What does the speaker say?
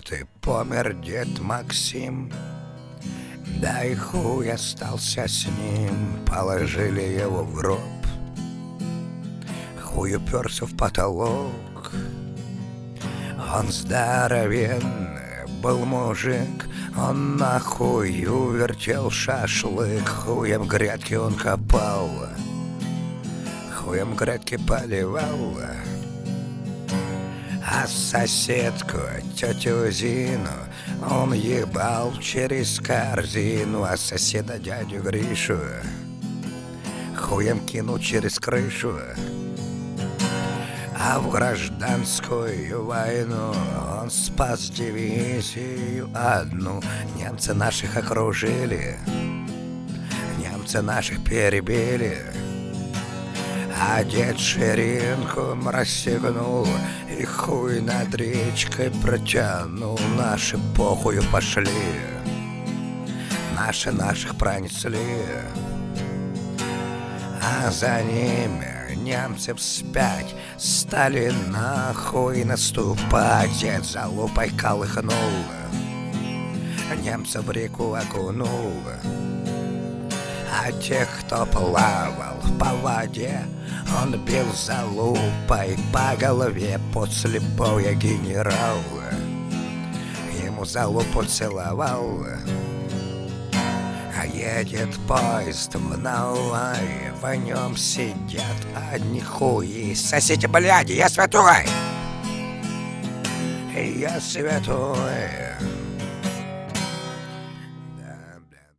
и помер дед Максим. Да и хуй остался с ним, положили его в гроб. Хуй уперся в потолок. Он здоровенный был мужик, он на хую вертел шашлык. Хуем грядки он копал, хуем грядки поливал. А соседку, тетю Зину, он ебал через корзину. А соседа дядю Гришу хуем кинул через крышу. А в гражданскую войну он спас дивизию одну. Немцы наших окружили, немцы наших перебили. А дед ширинку расстегнул и хуй над речкой протянул. Наши похую пошли, наши наших пронесли. А за ними немцы вспять стали нахуй наступать. Дед за лупой колыхнул, немца в реку окунул. А тех, кто плавал по воде, он бил за лупой по голове. После боя генерал ему за лупу целовал. А едет поезд в Навай, в нем сидят одни хуи. Соседи, бляди, я святой, я святой.